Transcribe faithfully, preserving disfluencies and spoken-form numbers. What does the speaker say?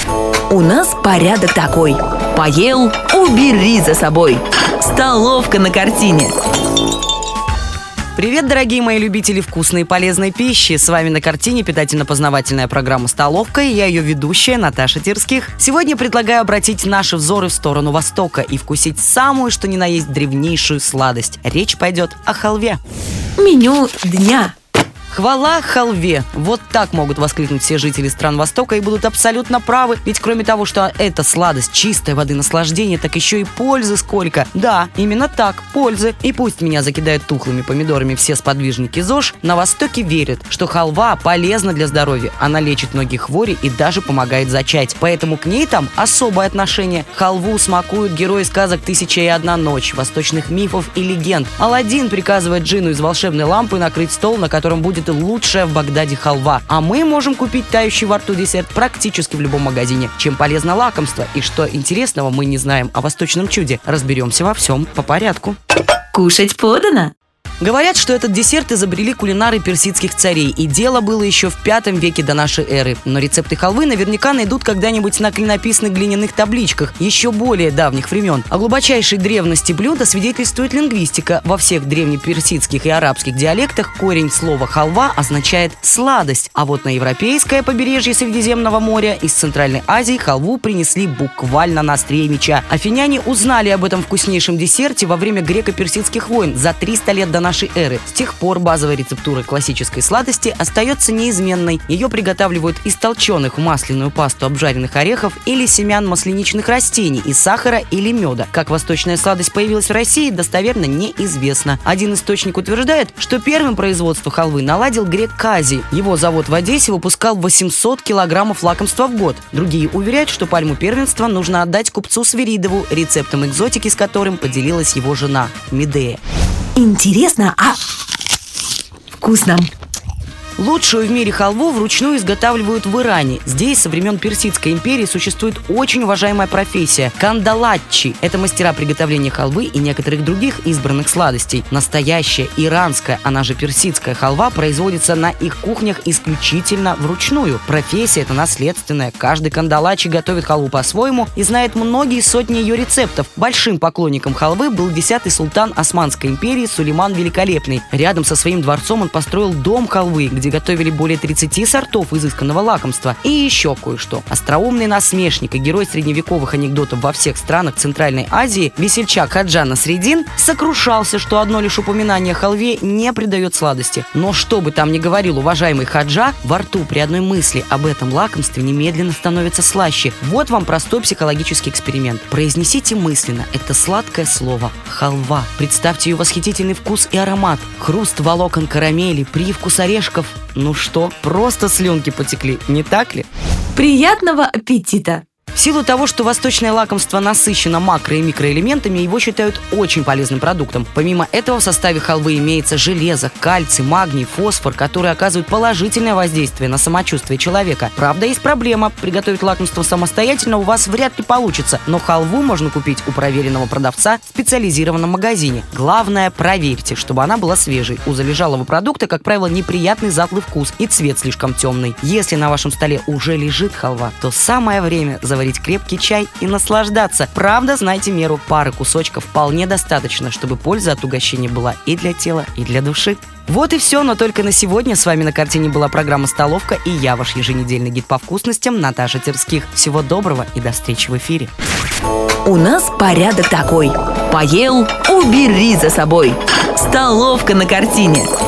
У нас порядок такой: поел — убери за собой. Столовка на картине. Привет, дорогие мои любители вкусной и полезной пищи. С вами на картине питательно-познавательная программа «Столовка», и я ее ведущая Наташа Терских. Сегодня предлагаю обратить наши взоры в сторону Востока и вкусить самую, что ни на есть, древнейшую сладость. Речь пойдет о халве. Меню дня. Хвала халве! Вот так могут воскликнуть все жители стран Востока и будут абсолютно правы. Ведь кроме того, что это сладость чистой воды наслаждения, так еще и пользы сколько. Да, именно так, пользы. И пусть меня закидают тухлыми помидорами все сподвижники ЗОЖ, на Востоке верят, что халва полезна для здоровья. Она лечит многие хвори и даже помогает зачать. Поэтому к ней там особое отношение. Халву смакуют герои сказок «Тысяча и одна ночь», восточных мифов и легенд. Аладдин приказывает джинну из волшебной лампы накрыть стол, на котором будет лучшая в Багдаде халва. А мы можем купить тающий во рту десерт практически в любом магазине. Чем полезно лакомство и что интересного мы не знаем о восточном чуде. Разберемся во всем по порядку. Кушать подано. Говорят, что этот десерт изобрели кулинары персидских царей, и дело было еще в пятом веке до нашей эры. Но рецепты халвы наверняка найдут когда-нибудь на клинописных глиняных табличках еще более давних времен. О глубочайшей древности блюда свидетельствует лингвистика. Во всех древнеперсидских и арабских диалектах корень слова «халва» означает «сладость». А вот на европейское побережье Средиземного моря из Центральной Азии халву принесли буквально на острие меча. Афиняне узнали об этом вкуснейшем десерте во время греко-персидских войн за триста лет до нашей эры. С тех пор базовая рецептура классической сладости остается неизменной. Ее приготавливают из толченых в масляную пасту обжаренных орехов или семян масляничных растений, из сахара или меда. Как восточная сладость появилась в России, достоверно неизвестно. Один источник утверждает, что первым производство халвы наладил грек Казий. Его завод в Одессе выпускал восемьсот килограммов лакомства в год. Другие уверяют, что пальму первенства нужно отдать купцу Свиридову, рецептом экзотики с которым поделилась его жена Медея. Интересно, а вкусно. Лучшую в мире халву вручную изготавливают в Иране. Здесь со времен Персидской империи существует очень уважаемая профессия – кандалатчи. Это мастера приготовления халвы и некоторых других избранных сладостей. Настоящая иранская, она же персидская халва производится на их кухнях исключительно вручную. Профессия эта наследственная. Каждый кандалатчи готовит халву по-своему и знает многие сотни ее рецептов. Большим поклонником халвы был десятый султан Османской империи Сулейман Великолепный. Рядом со своим дворцом он построил дом халвы, где готовили более тридцати сортов изысканного лакомства. И еще кое-что. Остроумный насмешник и герой средневековых анекдотов во всех странах Центральной Азии, весельчак Хаджа Насреддин, сокрушался, что одно лишь упоминание о халве не придает сладости. Но что бы там ни говорил уважаемый Хаджа, во рту при одной мысли об этом лакомстве немедленно становится слаще. Вот вам простой психологический эксперимент. Произнесите мысленно это сладкое слово «халва». Представьте ее восхитительный вкус и аромат. Хруст волокон карамели, привкус орешков. Ну что, просто слюнки потекли, не так ли? Приятного аппетита! В силу того, что восточное лакомство насыщено макро- и микроэлементами, его считают очень полезным продуктом. Помимо этого в составе халвы имеется железо, кальций, магний, фосфор, которые оказывают положительное воздействие на самочувствие человека. Правда, есть проблема. Приготовить лакомство самостоятельно у вас вряд ли получится, но халву можно купить у проверенного продавца в специализированном магазине. Главное, проверьте, чтобы она была свежей. У залежалого продукта, как правило, неприятный затлый вкус и цвет слишком темный. Если на вашем столе уже лежит халва, то самое время заварить крепкий чай и наслаждаться. Правда, знайте меру. Пары кусочков вполне достаточно, чтобы польза от угощения была и для тела, и для души. Вот и все, но только на сегодня. С вами на картине была программа «Столовка» и я, ваш еженедельный гид по вкусностям Наташа Терских. Всего доброго и до встречи в эфире. У нас порядок такой: поел — убери за собой. Столовка на картине.